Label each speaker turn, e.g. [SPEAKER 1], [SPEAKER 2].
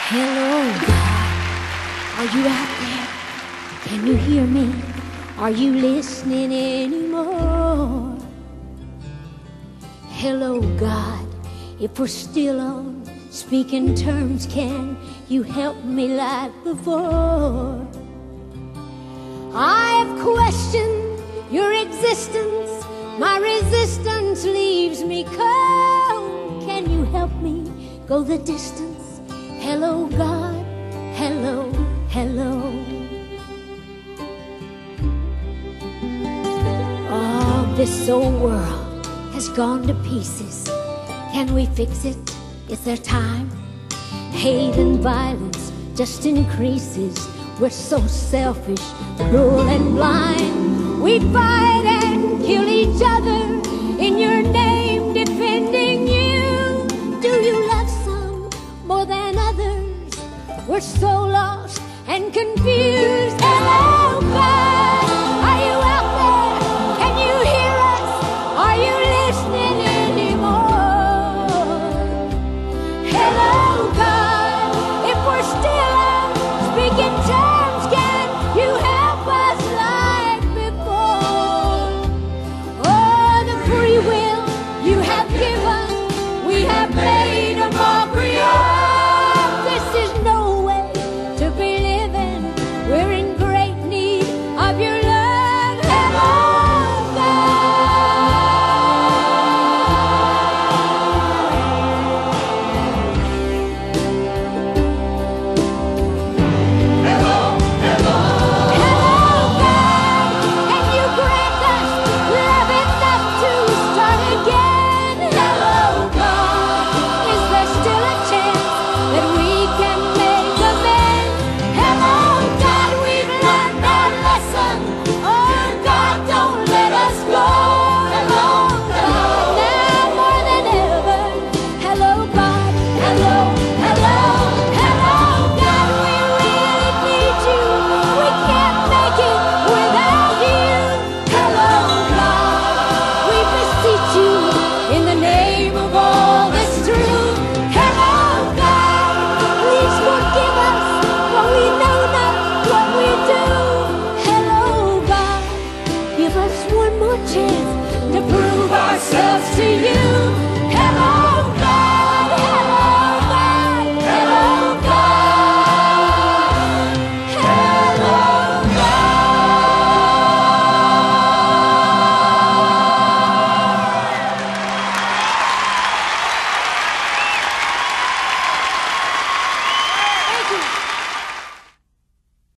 [SPEAKER 1] Hello, God. Are you out there? Can you hear me? Are you listening anymore? Hello, God. If we're still on speaking terms, can you help me like before? I have questioned your existence. My resistance leaves me cold. Can you help me go the distance? Hello, God. Hello, hello. Oh, this old world has gone to pieces. Can we fix it? Is there time? Hate and violence just increases. We're so selfish, cruel and blind. We fight and kill each other in your name, defending you. Do you love some more than others? We're so lost and confused. Hello, God.